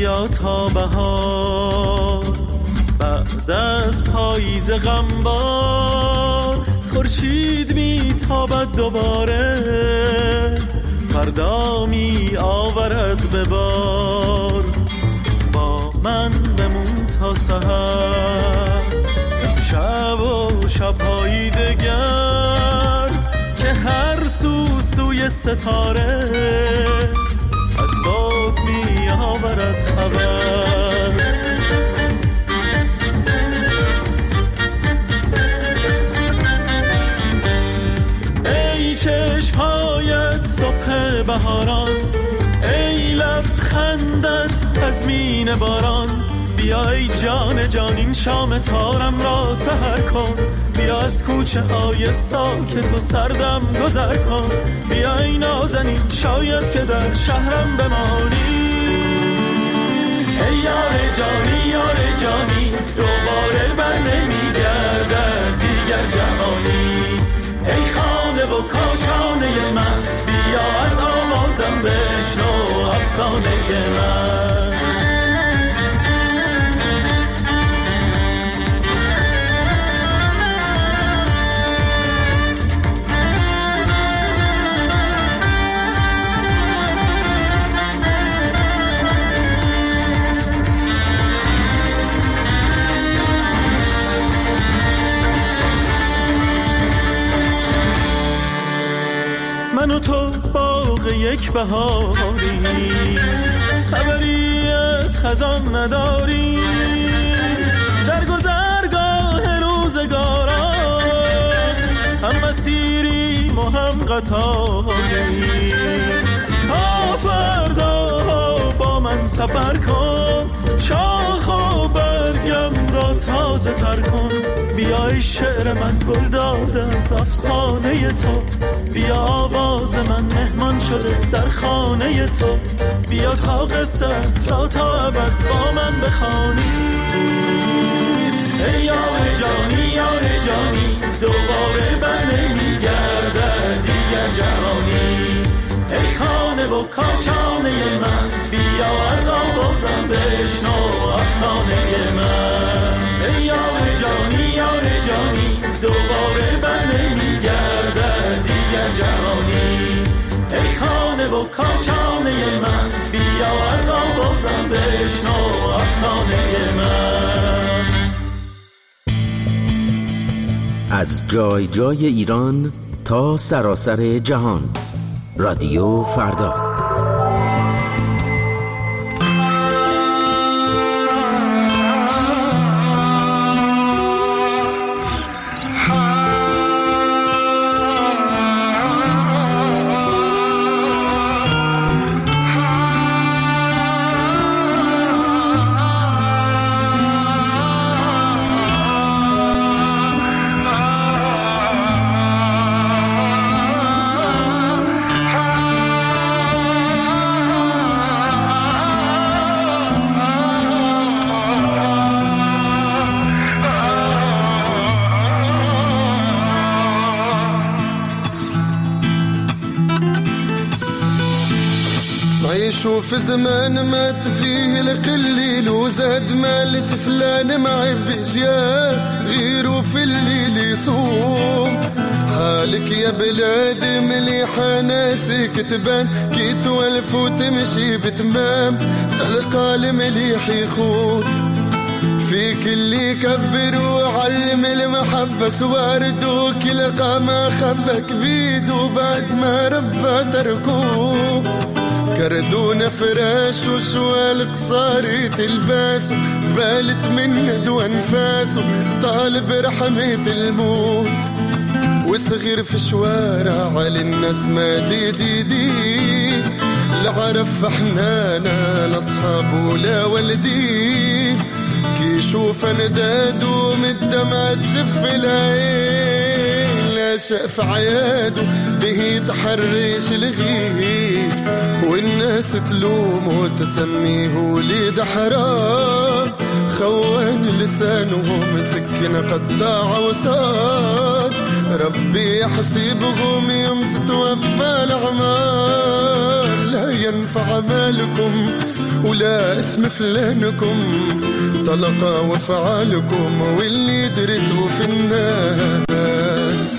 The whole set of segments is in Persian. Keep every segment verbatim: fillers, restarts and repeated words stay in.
بیا تا بهار، بعد از پاییز غمبار خورشید میتابد دوباره، فردا می آورد به بار. با من بمون تا سحر، شب و شب‌های دگر که هر سو سوی ستاره از صبح می آورد خبر. ای چشم‌هایت صبح بهاران، ای لبخندت تضمین باران، بیا ای جان جان این شام تارم را سحر کن، بیا از کوچه های ساکت و سردم گذر کن، بیا ای نازنین شاید که در شهرم بمانی. ای یار جانی یار جانی دوباره بر نمیگردد دیگر جهانی، ای خانه و کاشانه من بیا از آوازم بشنو افسانه من. من و تو باغ یک بهاری، خبری از خزان نداری، در گذرگاه روزگاران هم مسیریم و هم قطاری. تا فردا با من سفر کن، شاخ و برگم را تازه تر کن، بیای شعر من گل داده از افسانه تو، بیا آواز من مهمان شده در خانه تو، بیا تا قصت را تا ابد با من بخوانی. ای یار جانی یار جانی دوباره بر نمیگردد دیگر جهانی، ای خانه و کاشانه من بیا از آوازم بشنو افسانه من. ای یار جانی یار جانی دوباره بر نمیگردد دیگر جهانی، ای خانه و کاشانه من بیا از آوازم بشنو افسانه من. از جای جای ایران تا سراسر جهان، رادیو فردا. شوف زمان مات فيه القليل وزاد مال سفلان ما يبيش يا غيره في الليل يصوم. حالك يا بلاد مليحة ناسك تبان كي توالف وتمشي بتمام، تلقى المليح يخون فيك اللي يكبر وعلم المحبة سوارد وكلقى ما خبك بيد وبعد ما ربى تركوه. كردونا فراش وشوال قصاري تلباسه بالت من ندوى انفاسه طالب رحمة الموت. وصغير في شوارع على الناس ما دي دي دي لا عرف حنانا لا صحاب ولا والدين، كي يشوف نداد ومدمع تشف العين لا شاف عياده به تحرش الغير والناس تلوم وتسميه وليد حرام. خوان لسانهم سكن قطاع وصار ربي يحسبهم يوم تتوفى الأعمار. لا ينفع مالكم ولا اسم فلانكم، طلقة وفعالكم واللي درته في الناس.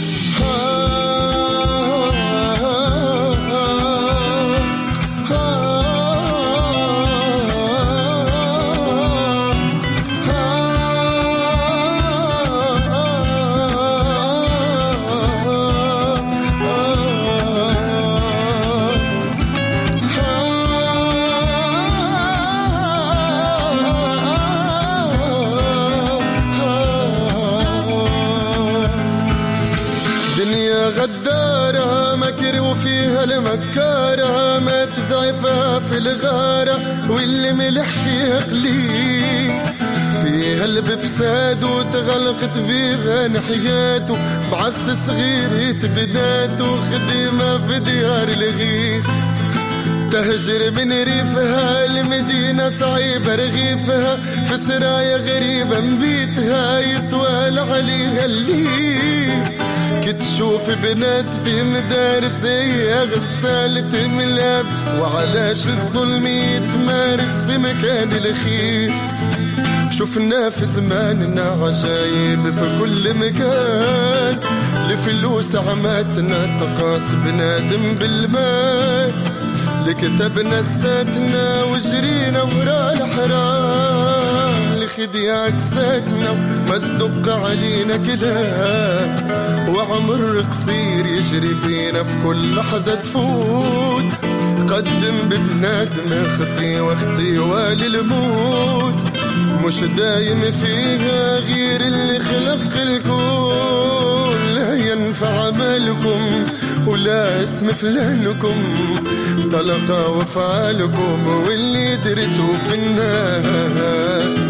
غدارة مكر وفيها المكارة، ما تضعفها في الغارة واللي ملح فيها قليل، فيها البفساد وتغلقت بيبان حياته، بعث صغير يثبناته خدمة في ديار الغير، تهجر من ريفها المدينة صعيبة رغيفها، في سرايا غريبة مبيتها يطوال عليها الليل، كتشوف بنات في مدارس هي غسالة ملابس، وعلاش الظلم يتمارس في مكان الخير. شفنا في زماننا عجايب في كل مكان، لفلوس عماتنا تقاس بنادم بالمال، لكتبنا الساتنا وجرينا ورا الحرام، لخديع كساتنا مصدق علينا كلام، وعمر قصير يجري بينا في كل لحظة تفوت، قدم ببنادم اختي واختي والي الموت، مش دايم فيها غير اللي خلق الكون، لا ينفع عملكم ولا اسم فلانكم، طلقة وفعالكم واللي درتوا في الناس.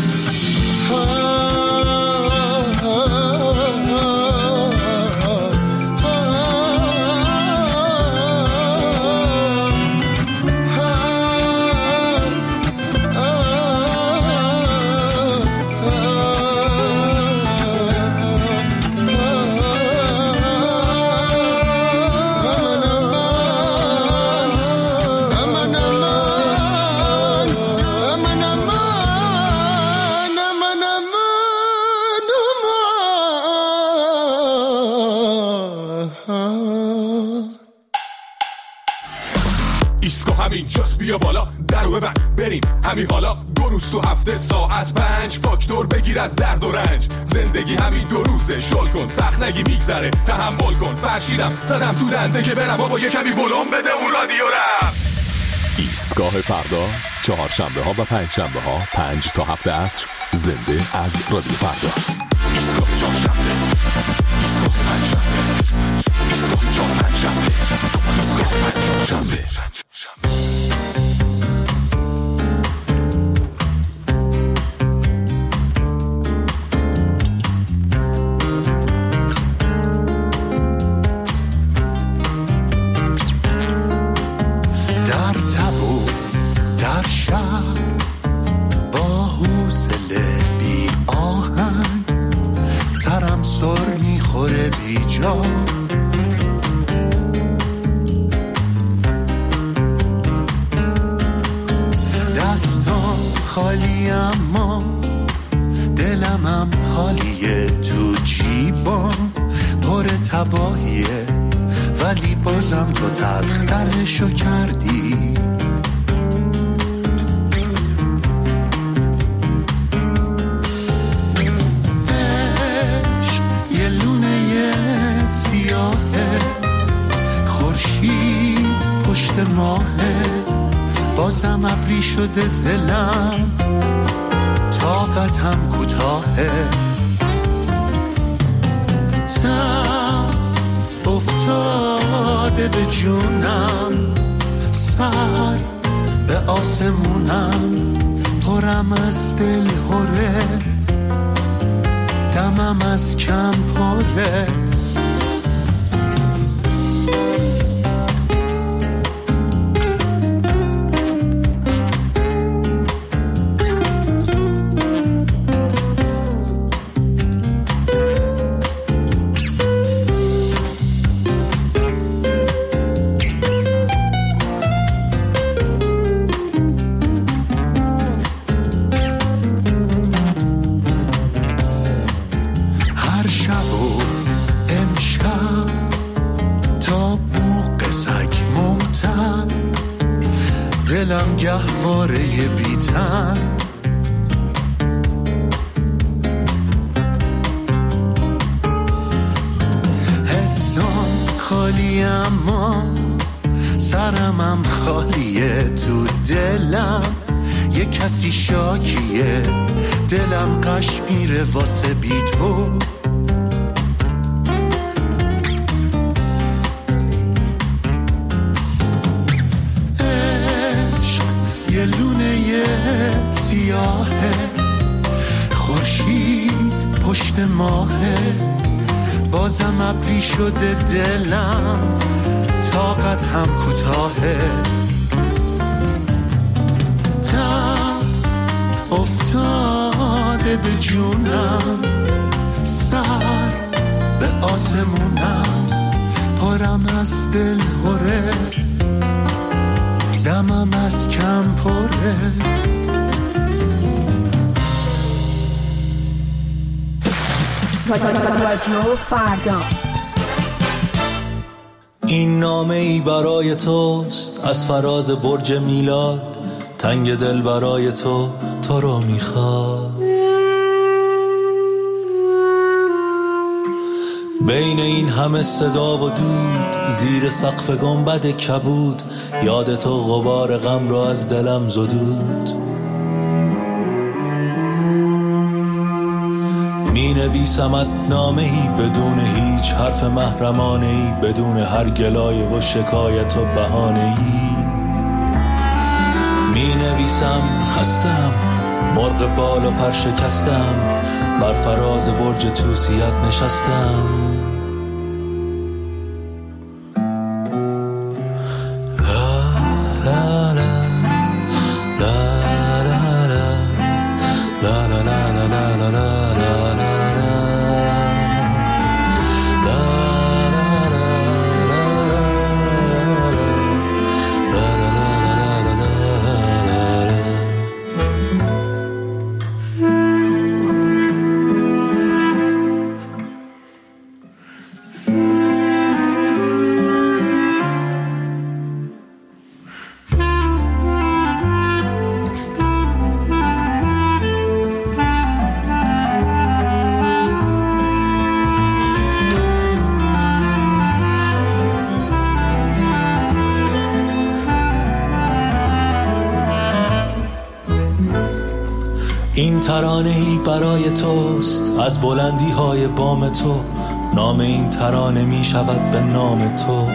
اینجاست بیا بالا درو ببند بریم همین حالا، دو روز تو هفته ساعت پنج، فاکتور بگیر از درد و رنج، زندگی همین دو روزه شل کن سخت نگی میگذره تحمل کن، فرشیدم زدم تو دنده که برم بابا یه کمی ولوم بده اون رادیو رم. ایستگاه فردا چهارشنبه ها و پنج شنبه ها پنج تا هفت عصر زنده از رادیو فردا. ایستگاه چهارشنبه، ایستگاه پنجشنبه، ایستگاه چهارشنبه، ایستگاه پنجشنبه. دستان خالی اما دلمم خالیه، تو جیبام پر تباهیه، ولی بازم تو تلخترشو کردی. یه لونه سیاهه، خورشید پشت ماهه، بازم ابری شده دلم، طاقتم کوتاهه، تم افتاده به جونم، سر به آسمونم، پرم از دل هره، دمم از کم پره. دلم گهواره بیتن، حسام خالی اما سرمم خالیه، تو دلم یه کسی شاکیه، دلم قش میره واسه بی تو. عشق یه لونه سیاهه، خورشید پشت ماهه، بازم ابری شده دلم، طاقت هم کوتاهه. تب افتاده به جونم، سر به آسمونم، پرم از دل هره، دمم از کم پره. رادیو فردا. این نامه ای برای توست از فراز برج میلاد، تنگ دل برای تو تو رو میخواد. بین این همه صدا و دود، زیر سقف گنبد کبود، یاد تو غبار غم رو از دلم زدود. می نویسمت نامه ای بدون هیچ حرف محرمانه ای، بدون هر گلایه و شکایت و بهانه ای. می نویسم خستم، مرغ بال و پر شکستم، بر فراز برج توسیت نشستم. این ترانه‌ای برای توست از بلندی های بام تو، نام این ترانه می شود به نام تو.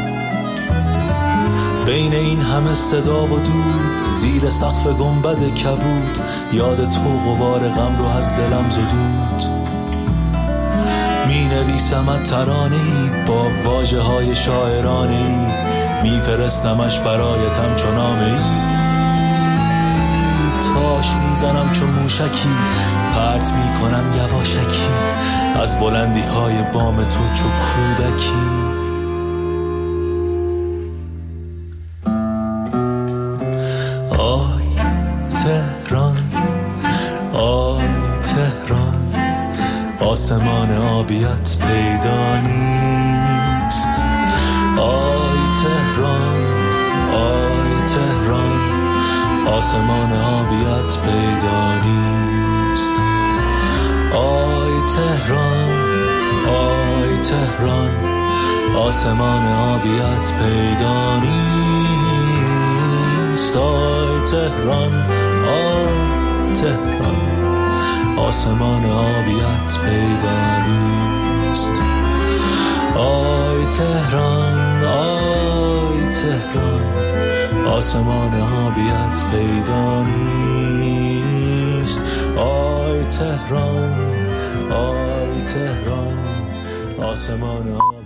بین این همه صدا و دود، زیر سقف گنبد کبود، یاد تو غبار غم رو از دلم زدود. می نویسمت ترانه‌ای با واژه های شاعرانه‌ای، می فرستمش برایتم چو نامه‌ای. تاش میزنم چون موشکی، پرت میکنم یواشکی، از بلندی های بام تو چو کودکی. آی تهران، آی تهران، آسمان آبیت پیدا نیست. آی تهران، آی تهران، آسمان آبیت پیدا نیست. آی تهران، آی تهران، آسمان آبیت پیدا نیست. آی تهران، آی تهران، آسمان آبیت پیدا نیست. آی تهران، آی تهران، آسمان آبیت پیدا نیست. آی تهران، آی تهران، آسمان آبیت